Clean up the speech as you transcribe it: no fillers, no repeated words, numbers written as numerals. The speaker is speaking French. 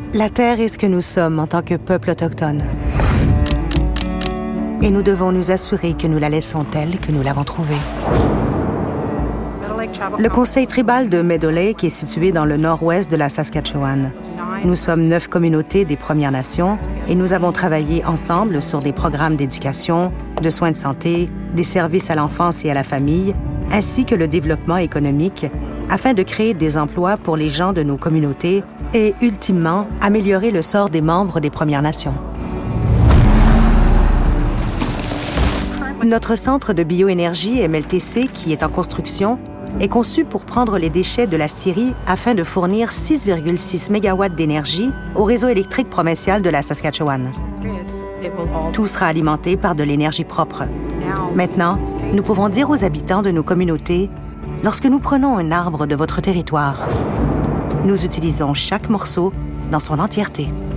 La Terre est ce que nous sommes en tant que peuple autochtone. Et nous devons nous assurer que nous la laissons telle que nous l'avons trouvée. Le conseil tribal de Meadow Lake est situé dans le nord-ouest de la Saskatchewan. Nous sommes 9 communautés des Premières Nations et nous avons travaillé ensemble sur des programmes d'éducation, de soins de santé, des services à l'enfance et à la famille, ainsi que le développement économique, afin de créer des emplois pour les gens de nos communautés et, ultimement, améliorer le sort des membres des Premières Nations. Notre centre de bioénergie MLTC, qui est en construction, est conçu pour prendre les déchets de la scierie afin de fournir 6,6 MW d'énergie au réseau électrique provincial de la Saskatchewan. Tout sera alimenté par de l'énergie propre. Maintenant, nous pouvons dire aux habitants de nos communautés, lorsque nous prenons un arbre de votre territoire, nous utilisons chaque morceau dans son entièreté.